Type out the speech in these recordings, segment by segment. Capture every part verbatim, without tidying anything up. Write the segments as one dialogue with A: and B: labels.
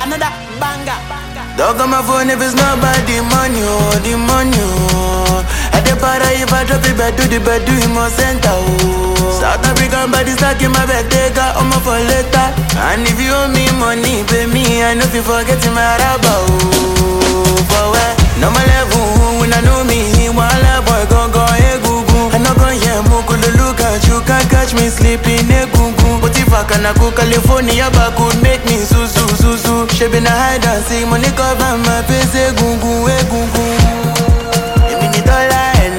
A: another banger.
B: Dog on my phone if it's not about the money, oh, the money, oh. At the para if I drop it back to the bed, do him more center, oh. South African body stuck in my bed, take out on my for later. And if you owe me money, pay me, I know if you forget my rabba, oh. For where? No my level, when I know me, while a boy gon' go, hey, goo goo. I know gon' hear Mukulu look at you, can't catch me sleeping, hey, goo goo. But if I can go California, back could make me su su su su. She been a hide and seek money cover my face, hey, goo goo, hey, goo goo. Give me the dollar and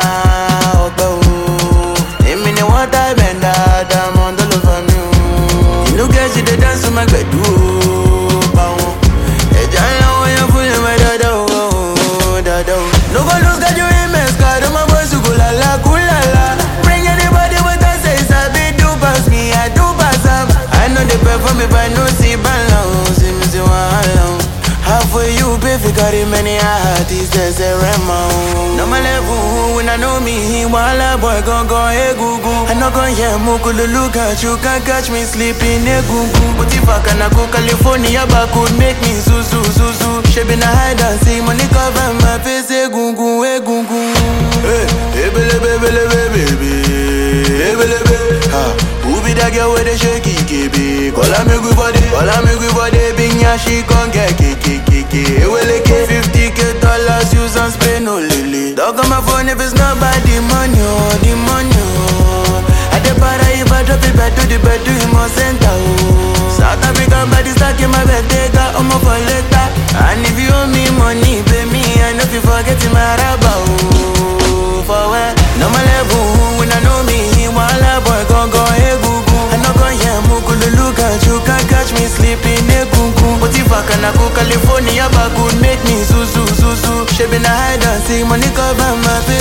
B: now, oh. Give me the water, bend that, I'm on the love of you. You know, guys, you the dance to my bed, oh. Hey, John, when you're fooling my dada, oh, dada. No go lose, got your immense card, my boys, you go la la, cool la la. Bring anybody with us, say, Sabi, do pass me, I do pass up. I know they pay for me, but no see, ban long, see me, see one long. Half for you, pay for carry many artists, they say, Remo. No my level, when I know me, while a boy gon' go, hey, goo goo. I know gon' hear Mukulu look at you, can't catch me sleeping, hey, goo goo. But if I can go California, back could make me su su su su. She been a hide and seek money cover my face, hey, goo goo, hey, goo goo. Hey, hey, baby, baby, baby, baby, hey, baby, ha. Who be that girl with the shaky, baby? Call her me good body, call her me good body, binya she gon' get kiki, kiki. Hey, well, okay, fifty k dollars, use and spend no lily. Dog on my phone if it's not about the money, oh, the money, oh. At the para if I drop it back to the bed, do him more center, oh. South African body stuck in my bed, take out on my for later. And if you owe me money, pay me, I know if you forget my rabba, oh. For where? No my level, when I know me, while a boy gon' go, hey, goo goo. I know gon' hear Mukulu look at you, can't catch me sleeping, hey, goo goo. But if I can go California, back could make me su su su su. She been a hide and seek money cover my face.